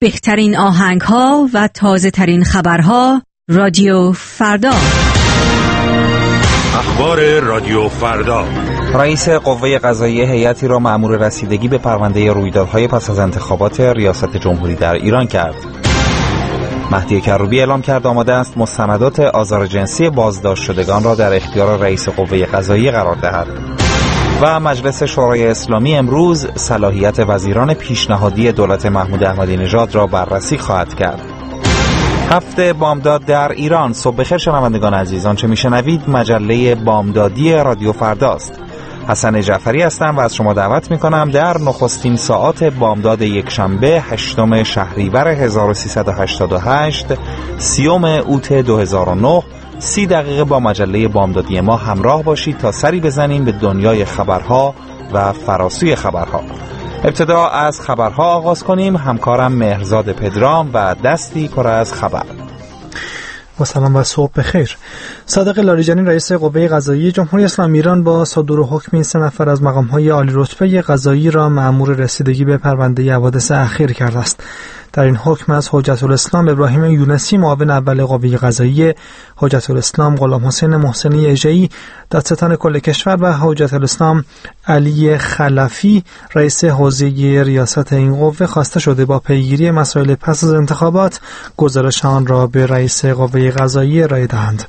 بهترین آهنگ‌ها و تازه‌ترین خبرها رادیو فردا. اخبار رادیو فردا. رئیس قوه قضاییه هیئتی را مأمور رسیدگی به پرونده رویدادهای پس از انتخابات ریاست جمهوری در ایران کرد. مهدی کروبی اعلام کرد آماده است مستندات آزار جنسی بازداشت شدگان را در اختیار رئیس قوه قضاییه قرار دهد. و مجلس شورای اسلامی امروز صلاحیت وزیران پیشنهادی دولت محمود احمدی نژاد را بررسی خواهد کرد. هفته بامداد در ایران. صبح بخیر شنوندگان عزیز، آنچه میشنوید مجله بامدادی رادیو فرداست. حسن جعفری هستم و از شما دعوت میکنم در نخستین ساعات بامداد یکشنبه 8 شهریور 1388 30 اوت 2009 30 دقیقه با مجله بامدادی ما همراه باشید تا سری بزنیم به دنیای خبرها و فراسوی خبرها. ابتدا از خبرها آغاز کنیم. همکارم مهرزاد پدرام و دستی پر از خبر. با سلام و صبح بخیر. صادق لاریجانی رئیس قوه قضاییه جمهوری اسلامی ایران با صدور حکم این 3 نفر از مقام‌های عالی رتبه قضایی را مأمور رسیدگی به پرونده حوادث اخیر کرده است. در این حکم از حجت الاسلام ابراهیم یونسی معاون اول قوه قضاییه، حجت الاسلام غلام حسین محسنی اژه‌ای دادستان کل کشور و حجت الاسلام علی خلفی رئیس حوزه ریاست این قوه خواسته شده با پیگیری مسائل پس از انتخابات گزارش آن را به رئیس قوه قضاییه ارائه دهند.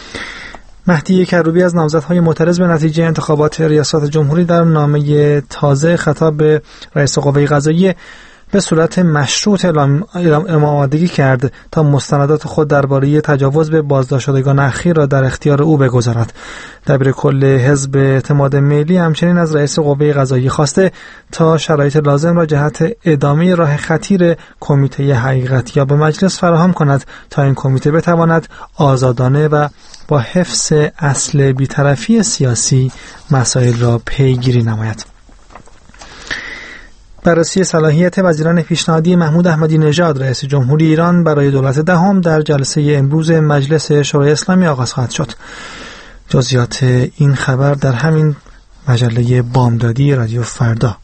مهدی کروبی از نامزدهای معترض به نتیجه انتخابات ریاست جمهوری در نامه تازه خطاب به رئیس قوه قضاییه به صورت مشروط آمادگی کرد تا مستندات خود درباره تجاوز به بازداشت شدگان اخیر را در اختیار او بگذارد. دبیر کل حزب اعتماد ملی همچنین از رئیس قوه قضاییه خواسته تا شرایط لازم را جهت ادامه راه خطیر کمیته حقیقتیاب به مجلس فراهم کند تا این کمیته بتواند آزادانه و با حفظ اصل بی‌طرفی سیاسی مسائل را پیگیری نماید. بررسی صلاحیت وزیران پیشنهادی محمود احمدی نژاد رئیس جمهوری ایران برای دولت دهم در جلسه امروز مجلس شورای اسلامی آغاز خواهد شد. جزئیات این خبر در همین مجله بامدادی رادیو فردا.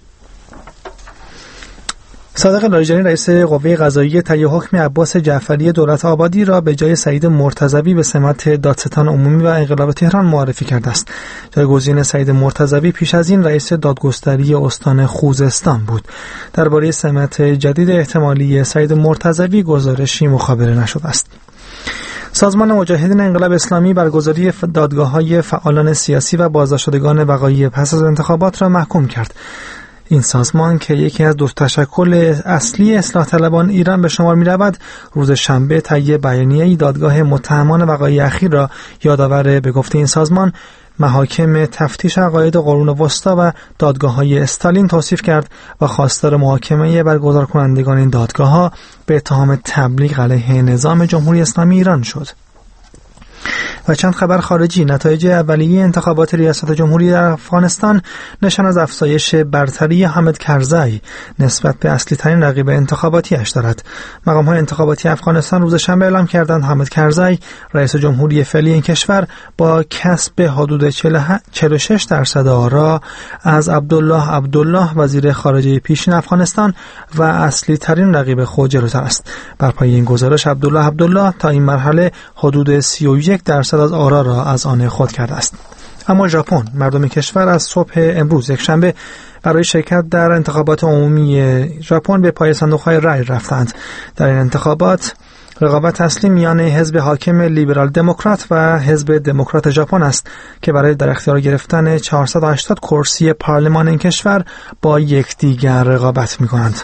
صادق لاریجانی رئیس قوه قضاییه طی حکم عباس جعفری دولت آبادی را به جای سعید مرتضوی به سمت دادستان عمومی و انقلاب تهران معرفی کرده است. جایگزین سعید مرتضوی پیش از این رئیس دادگستری استان خوزستان بود. درباره سمت جدید احتمالی سعید مرتضوی گزارشی مخابره نشده است. سازمان مجاهدین انقلاب اسلامی برگزاری دادگاه‌های فعالان سیاسی و بازداشتگان وقایع پس از انتخابات را محکوم کرد. این سازمان که یکی از دو تشکل اصلی اصلاح طلبان ایران به شمار می رود، روز شنبه طی بیانیه‌ای دادگاه متهمان وقایع اخیر را یادآور به گفته این سازمان محاکم تفتیش عقاید قرون وسطی و دادگاه‌های استالین توصیف کرد و خواستار محاکمه برگزار کنندگان این دادگاه‌ها به اتهام تبلیغ علیه نظام جمهوری اسلامی ایران شد. و چند خبر خارجی. نتایج اولیه انتخابات ریاست جمهوری در افغانستان نشان از افزایش برتری حامد کرزی نسبت به اصلی ترین رقیب انتخاباتیش دارد. مقام‌های انتخاباتی افغانستان روز شنبه اعلام کردند حامد کرزی رئیس جمهوری فعلی این کشور با کسب حدود 46% آرا از عبدالله وزیر خارجه پیشین افغانستان و اصلی ترین رقیب خود جلوتر است. بر پایه این گزارش عبدالله تا این مرحله حدود 31% از آرا را از آن خود کرده است. اما ژاپن، مردم کشور از صبح امروز یکشنبه برای شرکت در انتخابات عمومی ژاپن به پای صندوق‌های رای رفتند. در این انتخابات رقابت اصلی میان حزب حاکم لیبرال دموکرات و حزب دموکرات ژاپن است که برای در اختیار گرفتن 480 کرسی پارلمان این کشور با یکدیگر رقابت می‌کنند.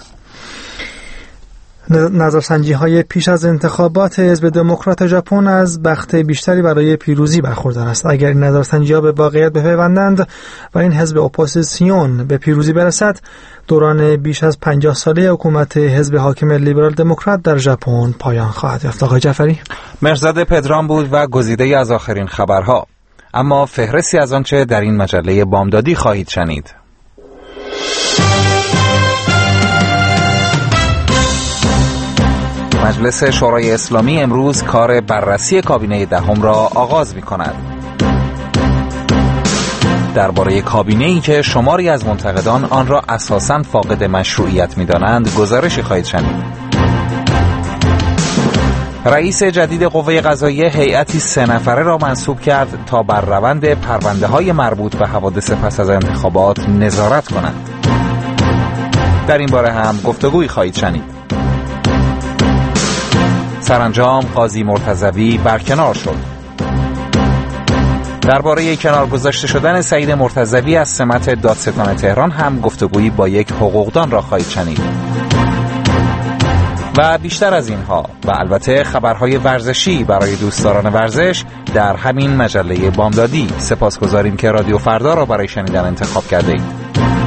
نظرسنجی‌های پیش از انتخابات حزب دموکرات ژاپن از بخت بیشتری برای پیروزی برخوردار است. اگر این نظرسنجی‌ها به واقعیت بپیوندند و این حزب اپوزیسیون به پیروزی برسد، دوران بیش از 50 ساله حکومت حزب حاکم لیبرال دموکرات در ژاپن پایان خواهد یافت. آقای جعفری، مرزاد پدرام بود و گزیده از آخرین خبرها. اما فهرستی از آنچه در این مجله بامدادی خواهید شنید. مجلس شورای اسلامی امروز کار بررسی کابینه دهم را آغاز می‌کند. درباره کابینه‌ای که شماری از منتقدان آن را اساساً فاقد مشروعیت می‌دانند گزارشی خواهید شنید. رئیس جدید قوه قضاییه هیئتی 3 نفره را منصوب کرد تا بر روند پرونده‌های مربوط به حوادث پس از انتخابات نظارت کنند. در این باره هم گفتگویی خواهید شنید. سرانجام قاضی مرتضوی برکنار شد. درباره کنار گذاشته شدن سعید مرتضوی از سمت دادستان تهران هم گفتگویی با یک حقوقدان را خواهید شنید. و بیشتر از اینها و البته خبرهای ورزشی برای دوستداران ورزش در همین مجله بامدادی. سپاسگزاریم که رادیو فردا را برای شنیدن انتخاب کرده اید.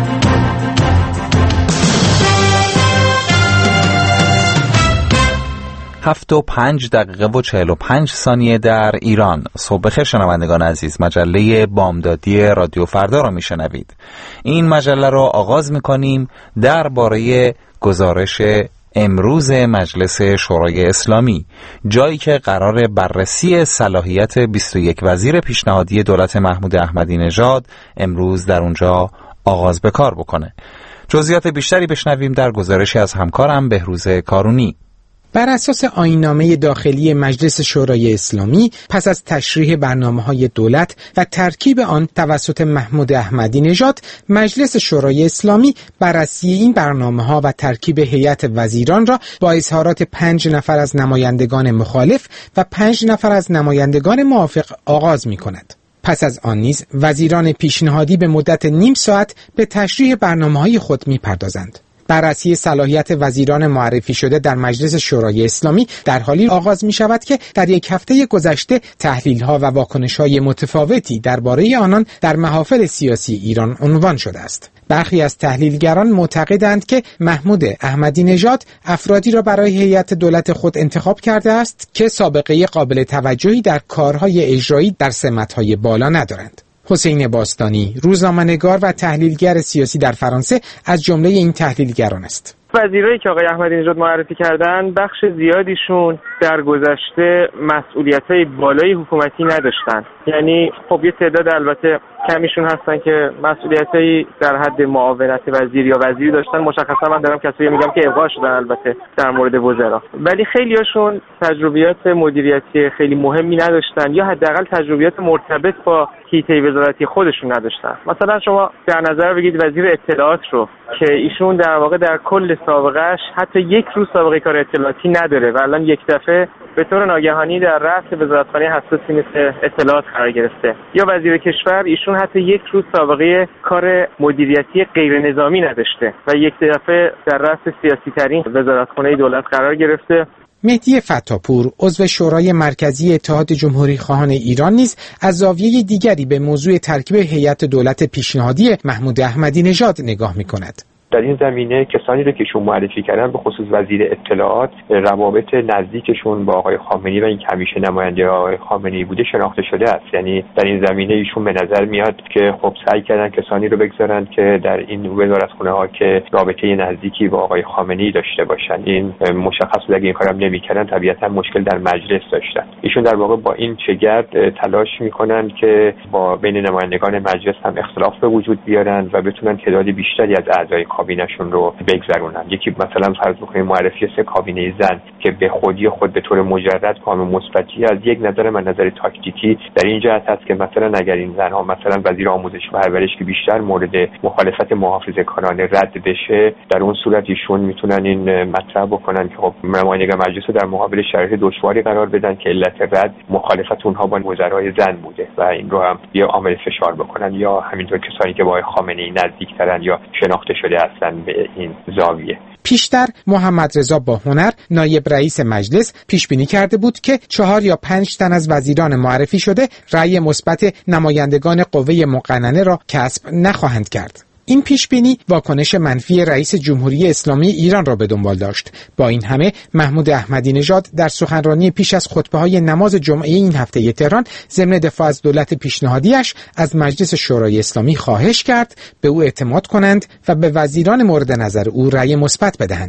7:05 در ایران. صبح بخیر شنوندگان عزیز، مجله بامدادی رادیو فردا را میشنوید. این مجله را آغاز میکنیم درباره گزارش امروز مجلس شورای اسلامی، جایی که قرار بررسی صلاحیت 21 وزیر پیشنهادی دولت محمود احمدی نژاد امروز در اونجا آغاز به کار بکنه. جزئیات بیشتری بشنویم در گزارشی از همکارم بهروز کارونی. بر اساس آیین‌نامه داخلی مجلس شورای اسلامی، پس از تشریح برنامه‌های دولت و ترکیب آن توسط محمود احمدی نژاد، مجلس شورای اسلامی بررسی این برنامه‌ها و ترکیب هیئت وزیران را با اظهارات 5 نفر از نمایندگان مخالف و 5 نفر از نمایندگان موافق آغاز می‌کند. پس از آن نیز وزیران پیشنهادی به مدت نیم ساعت به تشریح برنامه‌های خود می‌پردازند. بررسی صلاحیت وزیران معرفی شده در مجلس شورای اسلامی در حالی آغاز می شود که در یک هفته گذشته تحلیل‌ها و واکنش‌های متفاوتی درباره آنان در محافل سیاسی ایران عنوان شده است. برخی از تحلیلگران معتقدند که محمود احمدی نژاد افرادی را برای هیئت دولت خود انتخاب کرده است که سابقه قابل توجهی در کارهای اجرایی در سمت‌های بالا ندارند. حسین باستانی، روزنامه‌نگار و تحلیلگر سیاسی در فرانسه، از جمله این تحلیلگران است. وزیرایی که آقای احمدی نژاد معرفی کردن، بخش زیادیشون در گذشته مسئولیت‌های بالای حکومتی نداشتن. یعنی خب یه تعداد البته کمیشون هستن که مسئولیتایی در حد معاونت وزیر یا وزیری داشتن. مشخصا من دارم کسایی میگم که ابقا شدن البته در مورد وزرا، ولی خیلیاشون تجربیات مدیریتی خیلی مهمی نداشتن یا حداقل تجربیات مرتبط با حیطه وزارتی خودشون نداشتن. مثلا شما در نظر بگیرید وزیر اطلاعات رو که ایشون در واقع در کل سابقهش حتی یک روز سابقه کار اطلاعاتی نداره و الان یک دفعه به طور ناگهانی در رأس وزارتخانه حساسی مثل اطلاعات قرار گرفته. یا وزیر کشور، ایشون حتی یک روز سابقه کار مدیریتی غیر نظامی نداشته و یک دفعه در رأس سیاسی ترین وزارتخانه دولت قرار گرفته. مهدی فتاپور، عضو شورای مرکزی اتحاد جمهوری خواهان ایران، نیز از زاویه دیگری به موضوع ترکیب هیئت دولت پیشنهادی محمود احمدی نژاد نگاه می‌کند. در این زمینه کسانی رو که ایشون معرفی کردن، به خصوص وزیر اطلاعات، روابط نزدیکشون با آقای خامنه‌ای و این که همیشه نماینده آقای خامنه‌ای بوده شناخته شده است. یعنی در این زمینه ایشون به نظر میاد که خب سعی کردن کسانی رو بگذارن که در این وزارتخونه‌ها که رابطه نزدیکی با آقای خامنه‌ای داشته باشن. این مشخص بود اگه این کارم نمی‌کردن طبیعتاً مشکل در مجلس داشتن. ایشون در واقع با این چگرد تلاش می‌کنن که با بین نمایندگان مجلس هم اختلاف به وجود بیارن و بتونن تعداد بیشتری از اعضای کابینه‌شون رو بگذرونن. یکی مثلا فرض بکنیم معرفی 3 کابینه زن که به خودی خود به طور مجرد کام مثبتی از یک نظر من نظر تاکتیکی در این جهت هست که مثلا اگر این زن‌ها مثلا وزیر آموزش و پرورش که بیشتر مورد مخالفت محافظه‌کارانه رد بشه، در اون صورت ایشون میتونن این مطرح بکنن که خب نمایندگان مجلس رو در مقابل شرایط دشواری قرار بدن که علت رد مخالفت اونها با وزرای زن بوده و این رو هم یا عامل فشار بکنن یا همینطور کسانی که با خامنه‌ای نزدیک‌ترن یا شناخته شده هستن به این زاویه. پیشتر محمد رضا باهنر، نایب رئیس مجلس، پیش بینی کرده بود که 4 یا 5 تن از وزیران معرفی شده رأی مثبت نمایندگان قوه مقننه را کسب نخواهند کرد. این پیش بینی واکنش منفی رئیس جمهوری اسلامی ایران را به دنبال داشت. با این همه محمود احمدی نژاد در سخنرانی پیش از خطبه‌های نماز جمعه این هفته تهران ضمن دفاع از دولت پیشنهادیش از مجلس شورای اسلامی خواهش کرد به او اعتماد کنند و به وزیران مورد نظر او رأی مثبت بدهند.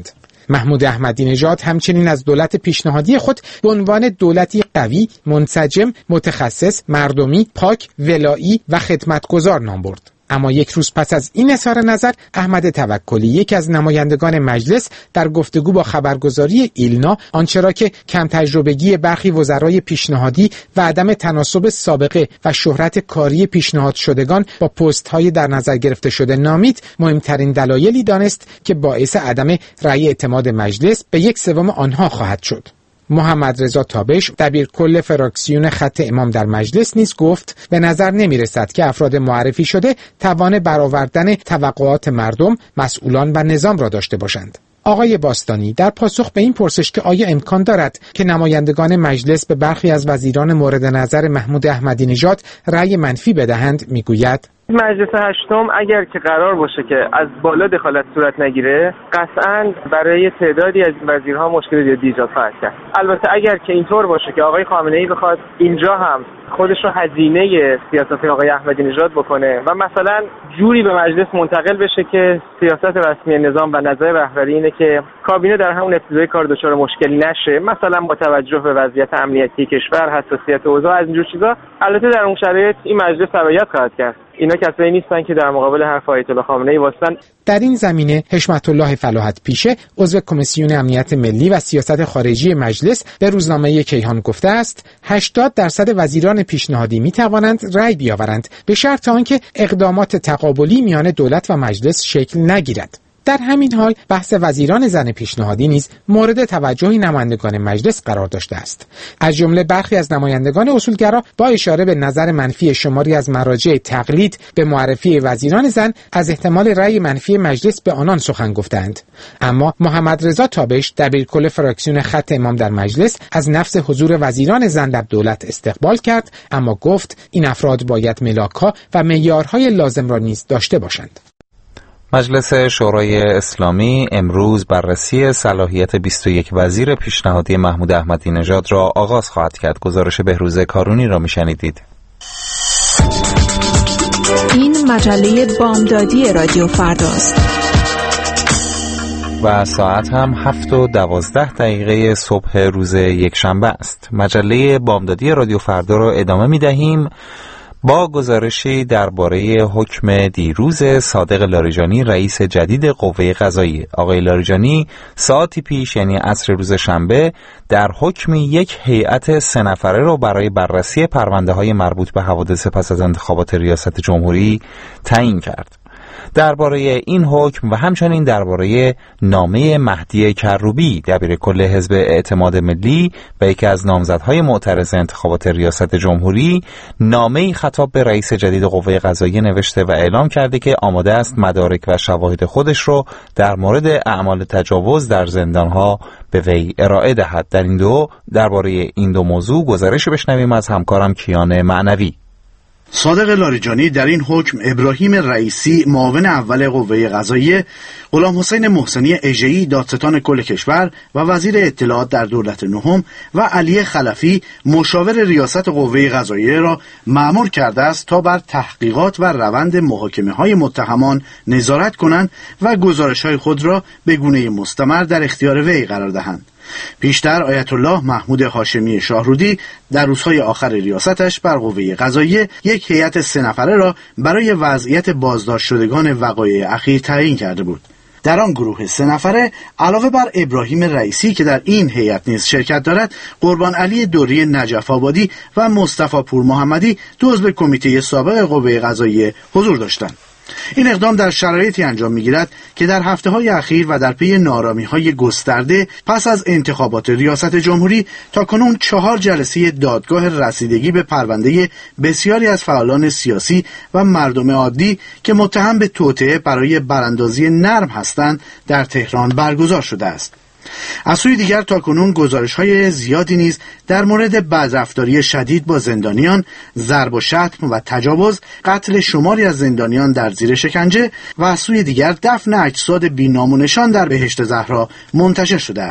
محمود احمدی نژاد همچنین از دولت پیشنهادی خود به عنوان دولتی قوی، منسجم، متخصص، مردمی، پاک، ولایی و خدمتگزار نام برد. اما یک روز پس از این اظهار نظر، احمد توکلی، یکی از نمایندگان مجلس، در گفتگو با خبرگزاری ایلنا آنچه را که کم تجربگی برخی وزرای پیشنهادی و عدم تناسب سابقه و شهرت کاری پیشنهاد شدگان با پست‌های در نظر گرفته شده نامید، مهمترین دلایلی دانست که باعث عدم رأی اعتماد مجلس به 1/3 آنها خواهد شد. محمد رضا تابش، دبیرکل فراکسیون خط امام در مجلس، نیز گفت به نظر نمی رسد که افراد معرفی شده توان برآوردن توقعات مردم، مسئولان و نظام را داشته باشند. آقای باستانی در پاسخ به این پرسش که آیا امکان دارد که نمایندگان مجلس به برخی از وزیران مورد نظر محمود احمدی نژاد رأی منفی بدهند، میگوید مجلس هشتم اگر که قرار باشه که از بالا دخالت صورت نگیره، قطعاً برای تعدادی از وزیرها مشکل جدی ایجاد خواهد کرد. البته اگر که اینطور باشه که آقای خامنه‌ای بخواد اینجا هم خودش رو هزینه سیاست آقای احمدی نژاد بکنه و مثلا جوری به مجلس منتقل بشه که سیاست رسمی نظام و نظر رهبری اینه که کابینه در همون ابتدای کار دچار مشکلی نشه، مثلا با توجه به وضعیت امنیتی کشور، حساسیت اوضاع، از اینجور چیزا، البته در اون شرایط این مجلس تبعیت خواهد کرد. اینا کسایی نیستن که در مقابل حرف آیت الله خامنه‌ای واسطن. در این زمینه حشمت الله فلاحت پیشه، عضو کمیسیون امنیت ملی و سیاست خارجی مجلس، به روزنامه کیهان گفته است 80% وزیران پیشنهادی می توانند رأی بیاورند به شرط آنکه اقدامات تقابلی میان دولت و مجلس شکل نگیرد. در همین حال بحث وزیران زن پیشنهادی نیز مورد توجه نمایندگان مجلس قرار داشته است. از جمله برخی از نمایندگان اصولگرا با اشاره به نظر منفی شماری از مراجع تقلید به معرفی وزیران زن از احتمال رأی منفی مجلس به آنان سخن گفتند. اما محمد رضا تابش، دبیرکل فراکسیون خط امام در مجلس، از نفس حضور وزیران زن در دولت استقبال کرد، اما گفت این افراد باید ملاک‌ها و معیارهای لازم را نیز داشته باشند. مجلس شورای اسلامی امروز بررسی صلاحیت 21 وزیر پیشنهادی محمود احمدی نژاد را آغاز خواهد کرد. گزارش بهروز کارونی را میشنیدید. این مجله بامدادی رادیو فرداست و ساعت هم 7:12 صبح روز یکشنبه است. مجله بامدادی رادیو فردا را ادامه می‌دهیم با گزارشی درباره حکم دیروز صادق لاریجانی، رئیس جدید قوه قضاییه. آقای لاریجانی ساعتی پیش، یعنی عصر روز شنبه، در حکم یک هیئت 3 نفره را برای بررسی پرونده‌های مربوط به حوادث پس از انتخابات ریاست جمهوری تعیین کرد. درباره این حکم و همچنین درباره نامه مهدی کروبی، دبیرکل حزب اعتماد ملی و یکی از نامزدهای معترض انتخابات ریاست جمهوری، نامه‌ای خطاب به رئیس جدید قوه قضاییه نوشته و اعلام کرده که آماده است مدارک و شواهد خودش رو در مورد اعمال تجاوز در زندانها به وی ارائه دهد. درباره این دو موضوع گزارش بشنویم از همکارم کیان معنوی. صادق لاریجانی در این حکم ابراهیم رئیسی، معاون اول قوه قضاییه، غلام حسین محسنی اژه‌ای، دادستان کل کشور و وزیر اطلاعات در دولت نهم، و علی خلفی، مشاور ریاست قوه قضاییه را مأمور کرده است تا بر تحقیقات و روند محاکمه‌های متهمان نظارت کنند و گزارش‌های خود را به گونه مستمر در اختیار وی قرار دهند. پیشتر آیت الله محمود هاشمی شاهرودی در روزهای آخر ریاستش بر قوه قضاییه یک هیئت 3 نفره را برای وضعیت بازداشت شدگان وقایع اخیر تعیین کرده بود. در آن گروه 3 نفره علاوه بر ابراهیم رئیسی که در این هیئت نیز شرکت دارد، قربان علی دوری نجف آبادی و مصطفی پور محمدی، دو عضو کمیته سابق قوه قضاییه حضور داشتند. این اقدام در شرایطی انجام می‌گیرد که در هفته‌های اخیر و در پی نارامی‌های گسترده پس از انتخابات ریاست جمهوری تاکنون 4 جلسه دادگاه رسیدگی به پرونده بسیاری از فعالان سیاسی و مردم عادی که متهم به توطئه برای براندازی نرم هستند در تهران برگزار شده است. از سوی دیگر تاکنون گزارش‌های زیادی نیز در مورد بدرفتاری شدید با زندانیان، ضرب و شتم و تجاوز، قتل شماری از زندانیان در زیر شکنجه و از سوی دیگر دفن اجساد بی‌نام و نشان در بهشت زهرا منتشر شده است.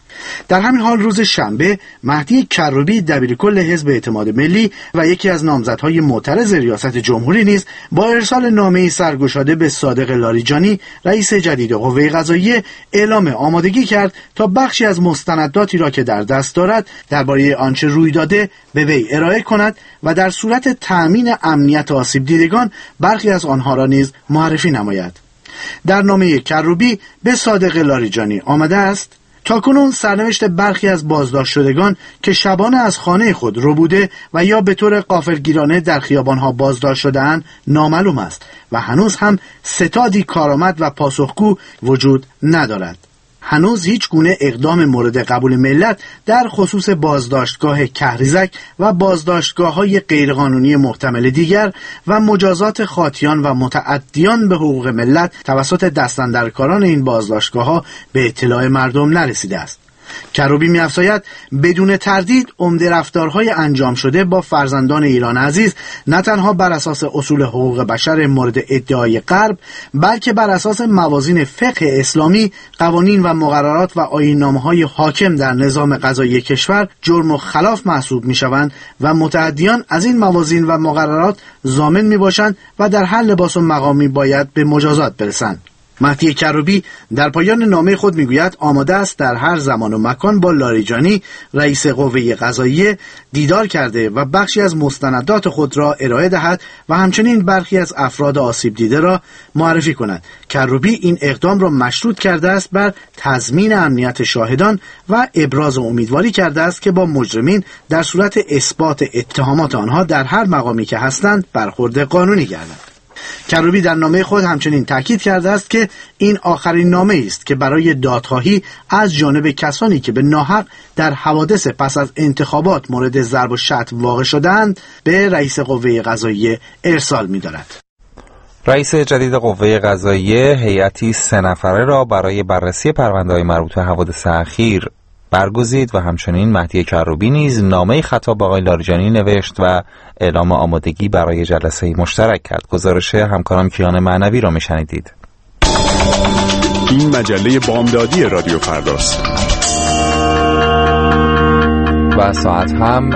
در همین حال روز شنبه مهدی کروبی دبیرکل حزب اعتماد ملی و یکی از نامزدهای معترض ریاست جمهوری نیز با ارسال نامه‌ای سرگشاده به صادق لاریجانی رئیس جدید قوه قضاییه اعلام آمادگی کرد تا بخشی از مستنداتی را که در دست دارد درباره آنچه روی داده به وی ارائه کند و در صورت تأمین امنیت آسیب دیدگان برخی از آنها را نیز معرفی نماید. در نامه کروبی به صادق لاریجانی آمده است: تاکنون سرنوشت برخی از بازداشت شدگان که شبانه از خانه خود ربوده و یا به طور غافلگیرانه در خیابانها بازداشت شده‌اند نامعلوم است و هنوز هم ستادی کارآمد و پاسخگو وجود ندارد. هنوز هیچ گونه اقدام مورد قبول ملت در خصوص بازداشتگاه کهریزک و بازداشتگاه‌های غیرقانونی محتمل دیگر و مجازات خاطیان و متعدیان به حقوق ملت توسط دستاندرکاران این بازداشتگاه‌ها به اطلاع مردم نرسیده است. کروبی می‌افزاید بدون تردید عمده رفتارهای انجام شده با فرزندان ایران عزیز نه تنها بر اساس اصول حقوق بشر مورد ادعای غرب، بلکه بر اساس موازین فقه اسلامی، قوانین و مقررات و آیین‌نامه‌های حاکم در نظام قضایی کشور جرم و خلاف محسوب می‌شوند و متعدیان از این موازین و مقررات ضامن می‌باشند و در هر لباس و مقامی باید به مجازات برسند. مهدی کروبی در پایان نامه خود میگوید آماده است در هر زمان و مکان با لاریجانی رئیس قوه قضاییه دیدار کرده و بخشی از مستندات خود را ارائه دهد و همچنین برخی از افراد آسیب دیده را معرفی کند. کروبی این اقدام را مشروط کرده است بر تضمین امنیت شاهدان و ابراز امیدواری کرده است که با مجرمین در صورت اثبات اتهامات آنها در هر مقامی که هستند برخورد قانونی گردد. کروبی در نامه خود همچنین تاکید کرده است که این آخرین نامه است که برای دادخواهی از جانب کسانی که به ناحق در حوادث پس از انتخابات مورد ضرب و شتم واقع شدند به رئیس قوه قضاییه ارسال می‌دارد. رئیس جدید قوه قضاییه هیئتی 3 نفره را برای بررسی پرونده‌های مربوط به حوادث اخیر برگزید و همچنین مهدی کروبی نیز نامه خطاب به آقای لاریجانی نوشت و اعلام آمادگی برای جلسه مشترک کرد. گزارش همکارم کیان معنوی را میشنیدید. این مجله بامدادی رادیو فرداست و ساعت هم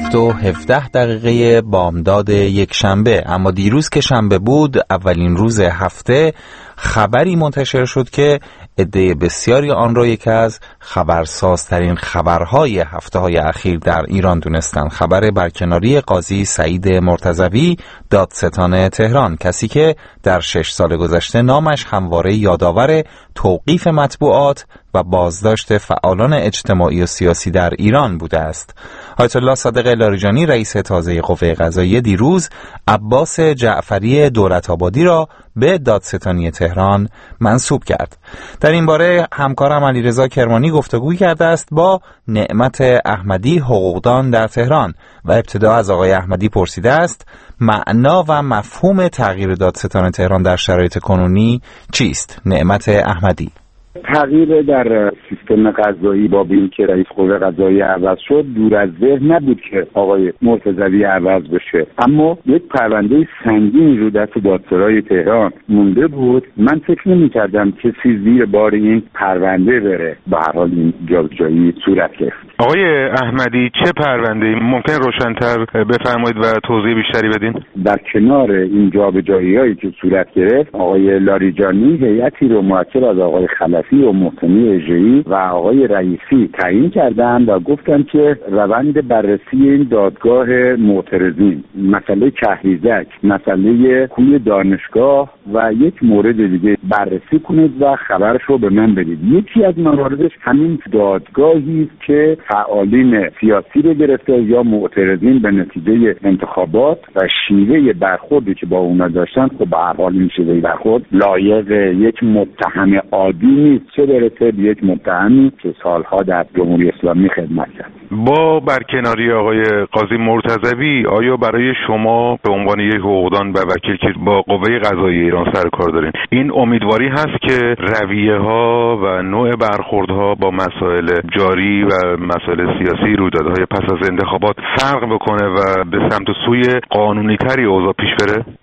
7:17 بامداد یک شنبه. اما دیروز که شنبه بود، اولین روز هفته، خبری منتشر شد که عده بسیاری آن را یکی از خبرسازترین خبرهای هفته‌های اخیر در ایران دونستند. خبر برکناری قاضی سعید مرتضوی دادستان تهران، کسی که در 6 سال گذشته نامش همواره یادآور توقیف مطبوعات و بازداشت فعالان اجتماعی و سیاسی در ایران بوده است. آیت الله صادق لاریجانی رئیس تازه قوه قضاییه دیروز عباس جعفری دولت‌آبادی را به دادستانی تهران منصوب کرد. در این باره همکارم علیرضا کرمانی گفتگو کرده است با نعمت احمدی، حقوقدان در تهران، و ابتدا از آقای احمدی پرسیده است معنا و مفهوم تغییر دادستان تهران در شرایط کنونی چیست؟ نعمت احمدی: تغییر در سیستم قضایی با اینکه رئیس قوه قضاییه عوض شد دور از ذهن نبود که آقای مرتضوی عوض بشه، اما یک پرونده سنگین رو دست دادسرای تهران مونده بود. من فکر نمی‌کردم کسی زیر بار این پرونده بره. به هر حال این جابجایی صورت گرفت. آقای احمدی، چه پرونده‌ای ممکن روشن‌تر بفرمایید و توضیح بیشتری بدین؟ در کنار این جابجایی‌هایی که صورت گرفت، آقای لاریجانی هیئتی رو موکل از آقای خلفی و محسنی اژه‌ای و آقای رئیسی تعیین کردند و گفتن که روند بررسی این دادگاه معترضین، مسئله کهریزک، مسئله کوی دانشگاه و یک مورد دیگه بررسی کنید و خبرش رو به من بدید. یکی از مواردش همین دادگاهی است که فعالین سیاسی رو گرفته یا معترضین به نتیجه انتخابات و شیوه برخوردی که با اونا داشتن. خب به هر حال این شیوه برخورد لایق یک متهم عادی نیست، چه برسه به یک متهمی که سالها در جمهوری اسلامی خدمت کرد. با برکناری آقای قاضی مرتضوی، آیا برای شما به عنوان یک حقوقدان و وکیل که با قوه قضاییه ایران سر کار دارین، این امیدواری هست که رویه‌ها و نوع برخوردها با مسائل جاری و مسائل سیاسی، رویدادهای پس از انتخابات فرق بکنه و به سمت سوی قانونی‌تری اوضاع پیش بره؟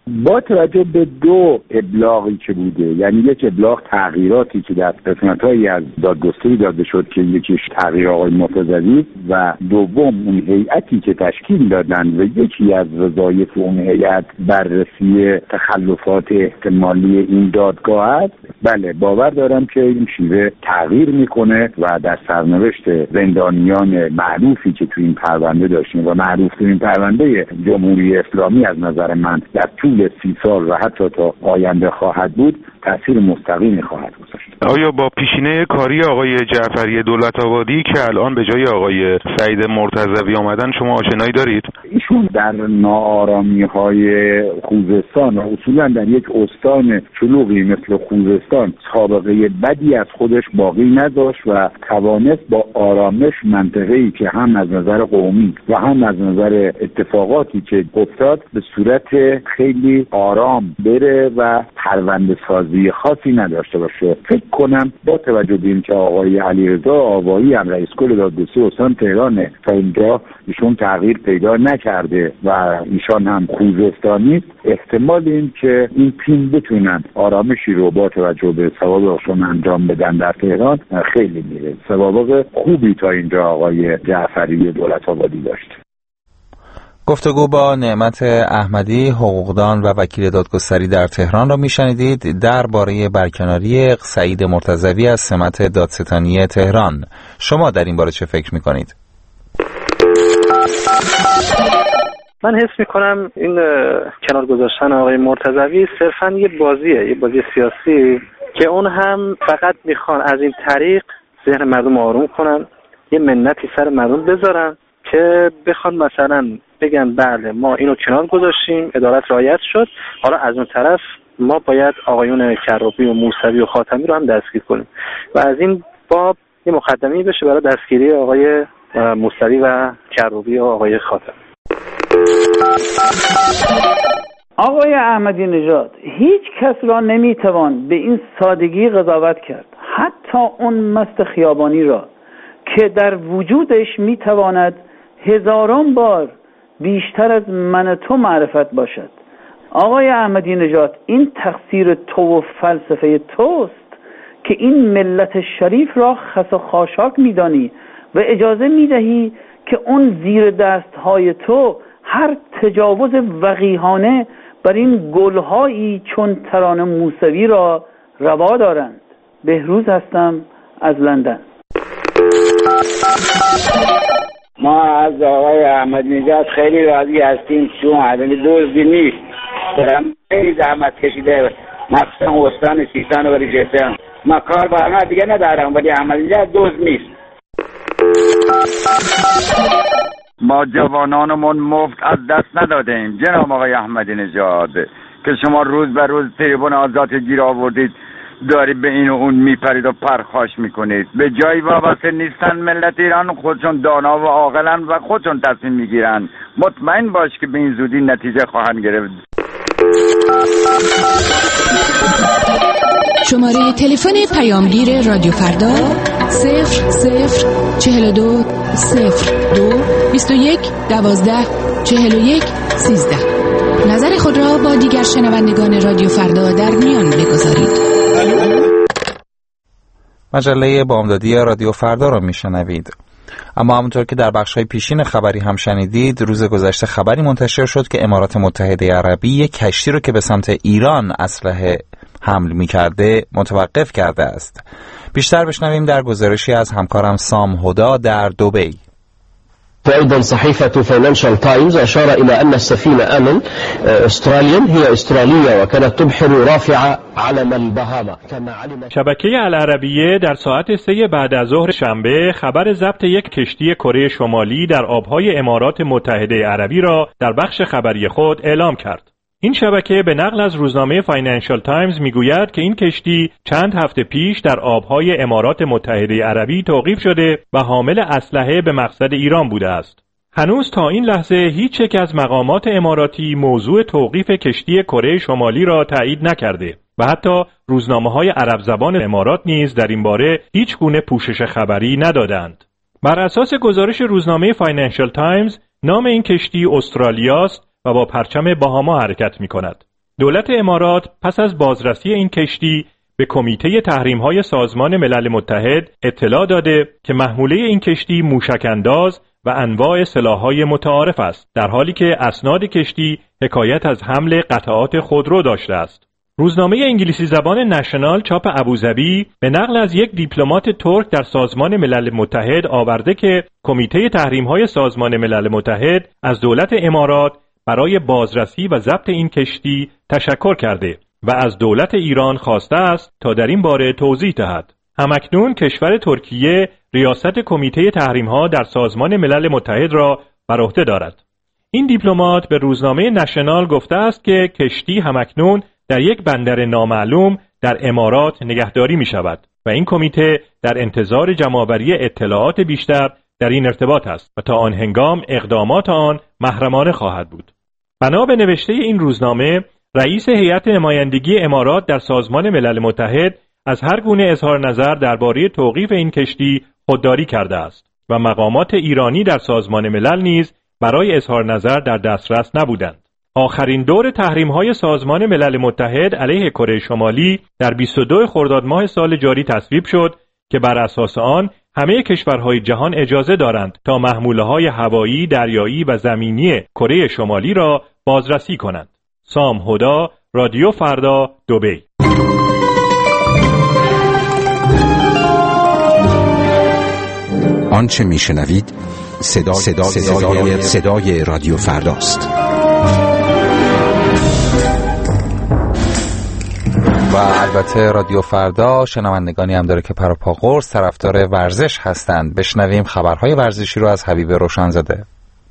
با توجه به دو ابلاغی که بوده، یعنی یک ابلاغ تغییراتی که در قسمت‌هایی از دادگستری داده شد که یکیش تغییر آقای مرتضوی و دوم اون هیئتی که تشکیل دادن و یکی از وظایف اون هیئت بررسی تخلفات احتمالی این دادگاه است، بله باور دارم که این شیوه تغییر میکنه و در سرنوشت زندانیان معروفی که تو این پرونده داشتیم و معروفترین پرونده جمهوری اسلامی از نظر من در طول 30 سال و حتی تا آینده خواهد بود تأثیر مستقیمی خواهد گذاشت. آیا با پیشینه کاری آقای جعفری دولت‌آبادی که الان به جای آقای سعید مرتضوی آمدن شما آشنایی دارید؟ ایشون در ناآرامی‌های خوزستان و اصولا در یک استان شلوغی مثل خوزستان سابقه بدی از خودش باقی نداشت و توانست با آرامش منطقه‌ای که هم از نظر قومی و هم از نظر اتفاقاتی که افتاد به صورت خیلی آرام بره و پرونده سازی خاصی نداشته باشه. فکر کنم با توجه به اینکه آقای علیرضا آوایی هم رئیس کل دادگستری استان تهرانه تا اینجا ایشون تغییر پیدا نکرده و ایشان هم خوزستانی، احتمال این که این تیم بتونن آرامشی رو با توجه به سوابقشون انجام بدن در تهران خیلی میره. سوابق خوبی تا اینجا آقای جعفری دولت‌آبادی داشت. گفتگو با نعمت احمدی، حقوقدان و وکیل دادگستری در تهران را میشنیدید درباره برکناری سعید مرتضوی از سمت دادستانی تهران. شما در این باره چه فکر میکنید؟ من حس میکنم این کنار گذاشتن آقای مرتضوی صرفا یه بازیه، یه بازی سیاسی که اون هم فقط میخوان از این طریق ذهن مردم آروم کنن، یه منتی سر مردم بذارن که بخوان مثلا بگن بله ما اینو کنار گذاشتیم، عدالت رعایت شد، حالا از اون طرف ما باید آقایون کروبی و موسوی و خاتمی رو هم دستگیر کنیم و از این باب یه مقدمه‌ای بشه برای دستگیری آقای موسوی و کروبی و آقای خاتمی. آقای احمدی نژاد هیچ کس را نمیتوان به این سادگی قضاوت کرد، حتی اون مست خیابانی را که در وجودش میتواند هزاران بار بیشتر از من تو معرفت باشد. آقای احمدی نژاد این تقصیر تو و فلسفه توست که این ملت شریف را خس و خاشاک میدانی و اجازه میدهی که اون زیر دستهای تو هر تجاوز وقیحانه بر این گلهایی چون ترانه موسوی را روا دارند. بهروز هستم از لندن. ما از آقای احمدی نژاد خیلی راضی هستیم چون عدم دزدی نیست، خیلی زحمت کشیده مخصوصا استان سیستان و بلوچستان. ما کار با همه دیگه ندارم ولی احمدی نژاد دزد نیست. ما جوانانمون مفت از دست ندادیم جناب آقای احمدی نژاد که شما روز به روز تریبون آزاد گیر آوردید، دارید به این و اون میپرید و پرخاش میکنید. به جایی وابسته نیستن ملت ایران، خودشون دانا و عاقلن و خودشون تصمیم میگیرن. مطمئن باش که به این زودی نتیجه خواهند گرفت. شماره تلفن پیامگیر رادیو فردا 0042 02 21 12 41 13. نظر خود را با دیگر شنوندگان رادیو فردا در میان بگذارید. مجله بامدادی رادیو فردا را میشنوید. اما همونطور که در بخش‌های پیشین خبری هم شنیدید، روز گذشته خبری منتشر شد که امارات متحده عربی یک کشتی رو که به سمت ایران اسلحه حمل می‌کرده متوقف کرده است. بیشتر بشنویم در گزارشی از همکارم سام هدا در دبی. وأيضا صحيفة فاينانشال تايمز أشار إلى أن السفينة آمن أستراليان هي أسترالية وكانت تبحر رافعة علم البهاما. شبکه العربیه در ساعت 3 بعد از ظهر شنبه خبر ضبط یک کشتی کره شمالی در آبهای امارات متحده عربی را در بخش خبری خود اعلام کرد. این شبکه به نقل از روزنامه فاینانشال تایمز میگوید که این کشتی چند هفته پیش در آبهای امارات متحده عربی توقیف شده و حامل اسلحه به مقصد ایران بوده است. هنوز تا این لحظه هیچ یک از مقامات اماراتی موضوع توقیف کشتی کره شمالی را تایید نکرده و حتی روزنامه‌های عرب زبان امارات نیز در این باره هیچ گونه پوشش خبری ندادند. بر اساس گزارش روزنامه فاینانشال تایمز، نام این کشتی استرالیاست و با پرچم باهاما حرکت می کند. دولت امارات پس از بازرسی این کشتی به کمیته تحریم‌های سازمان ملل متحد اطلاع داده که محموله این کشتی موشک‌انداز و انواع سلاح‌های متعارف است، در حالی که اسناد کشتی حکایت از حمل قطعات خودرو داشته است. روزنامه انگلیسی زبان نشنال چاپ ابوظبی به نقل از یک دیپلمات ترک در سازمان ملل متحد آورده که کمیته تحریم‌های سازمان ملل متحد از دولت امارات برای بازرسی و ضبط این کشتی تشکر کرده و از دولت ایران خواسته است تا در این باره توضیح دهد. همکنون کشور ترکیه ریاست کمیته تحریم‌ها در سازمان ملل متحد را بر عهده دارد. این دیپلمات به روزنامه نشنال گفته است که کشتی همکنون در یک بندر نامعلوم در امارات نگهداری می شود و این کمیته در انتظار جمع‌آوری اطلاعات بیشتر در این ارتباط است و تا آن هنگام اقدامات آن محرمانه خواهد بود. بنا به نوشته این روزنامه، رئیس هیئت نمایندگی امارات در سازمان ملل متحد از هر گونه اظهار نظر درباره توقیف این کشتی خودداری کرده است و مقامات ایرانی در سازمان ملل نیز برای اظهار نظر در دسترس نبودند. آخرین دور تحریم‌های سازمان ملل متحد علیه کره شمالی در 22 خرداد ماه سال جاری تصویب شد که بر اساس آن همه کشورهای جهان اجازه دارند تا محموله‌های هوایی، دریایی و زمینی کره شمالی را بازرسی کنند. سام هدا، رادیو فردا، دبی. آنچه میشنوید صدای رادیو فرداست. و البته رادیو فردا شنوندگانی هم داره که پر و پا قرص طرفدار ورزش هستند. بشنویم خبرهای ورزشی رو از حبیب روشنزاده.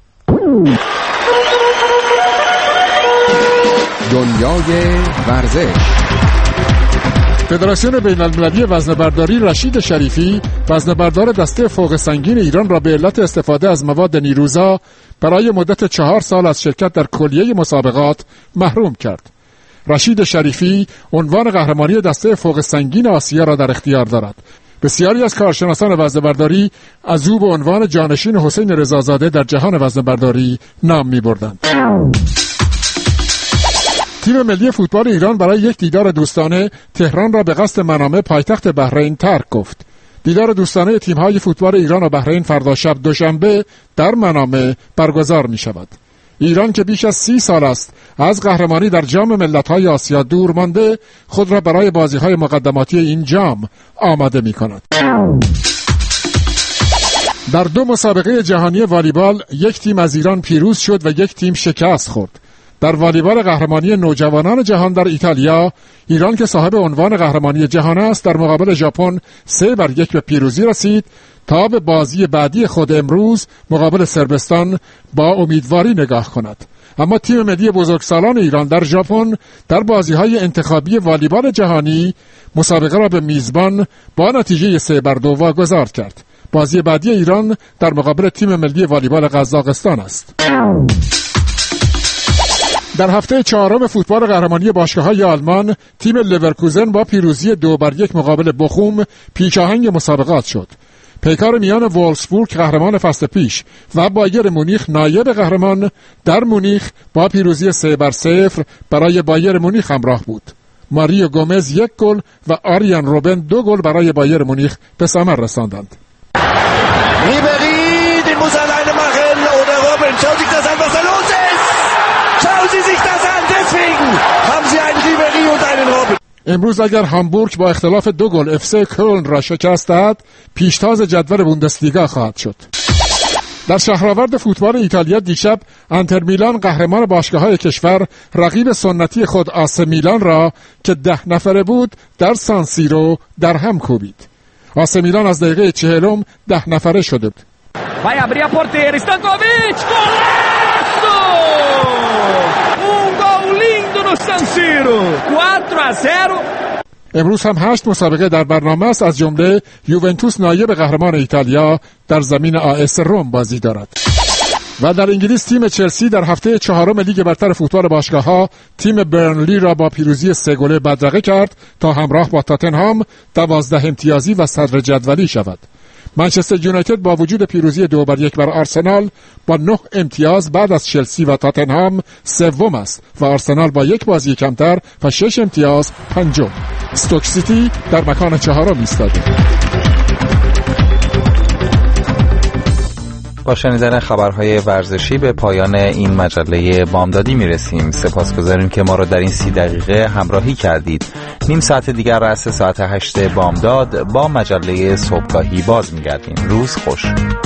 دنیای ورزش. فدراسیون بین‌المللی وزنه‌برداری رشید شریفی وزنه‌بردار دسته فوق سنگین ایران را به علت استفاده از مواد نیروزا برای مدت 4 سال از شرکت در کلیه مسابقات محروم کرد. رشید شریفی عنوان قهرمانی دسته فوق سنگین آسیا را در اختیار دارد. بسیاری از کارشناسان وزنه‌برداری از او به عنوان جانشین حسین رضازاده در جهان وزنه‌برداری نام می‌بردند. تیم ملی فوتبال ایران برای یک دیدار دوستانه تهران را به قصد منامه پایتخت بحرین ترک گفت. دیدار دوستانه تیم‌های فوتبال ایران و بحرین فردا شب دوشنبه در منامه برگزار می‌شود. ایران که بیش از 30 سال است از قهرمانی در جام ملت‌های آسیا دور مانده، خود را برای بازی‌های مقدماتی این جام آماده می‌کند. در 2 مسابقه جهانی والیبال یک تیم از ایران پیروز شد و یک تیم شکست خورد. در والیبال قهرمانی نوجوانان جهان در ایتالیا، ایران که صاحب عنوان قهرمانی جهان است در مقابل ژاپن 3-1 به پیروزی رسید تا به بازی بعدی خود امروز مقابل صربستان با امیدواری نگاه کند. اما تیم ملی بزرگسالان ایران در ژاپن در بازی‌های انتخابی والیبال جهانی مسابقه را به میزبان با نتیجه 3-2 واگذار کرد. بازی بعدی ایران در مقابل تیم ملی والیبال قزاقستان است. در هفته 4 فوتبال قهرمانی باشگاه‌های آلمان، تیم لورکوزن با پیروزی 2-1 مقابل بخوم پیشاهنگ مسابقات شد. پیکار میان وولفسبورگ قهرمان فصل پیش و بایر مونیخ نایب قهرمان در مونیخ با پیروزی 3-0 برای بایر مونیخ همراه بود. ماریو گومز 1 گل و آریان روبن 2 گل برای بایر مونیخ به ثمر رساندند. امروز اگر هامبورگ با اختلاف 2 گل FC کلن را شکست دهد، پیشتاز جدول بوندسلیگا خواهد شد. در شهرآورد فوتبال ایتالیا دیشب انتر میلان قهرمان باشگاه‌های کشور رقیب سنتی خود آسه میلان را که 10 نفره بود در سان سیرو در هم کوبید. آسه میلان از دقیقه 40 10 نفره شده بود. Vai a abrir a porteira, Stankovic, golaço! Gol lindo no San Siro, 4-0. امروز هم 8 مسابقه در برنامه است، از جمله یوونتوس نایب قهرمان ایتالیا در زمین AS روم بازی دارد. و در انگلیس تیم چلسی در هفته 4 لیگ برتر فوتبال باشگاه‌ها تیم برنلی را با پیروزی 3 گله بدرقه کرد تا همراه با تاتنهام 12 امتیازی و صدر جدولی شود. منچستر یونایتد با وجود پیروزی 2-1 بر آرسنال با 9 امتیاز بعد از چلسی و تاتنهام سوم است و آرسنال با 1 بازی کمتر و 6 امتیاز پنجم. استوک سیتی در مکان 4 ایستاده. با شنیدن خبرهای ورزشی به پایان این مجله بامدادی میرسیم. سپاسگزاریم که ما رو در این 30 دقیقه همراهی کردید. نیم ساعت دیگر رأس ساعت 8 بامداد با مجله صبحگاهی باز میگردیم. روز خوش.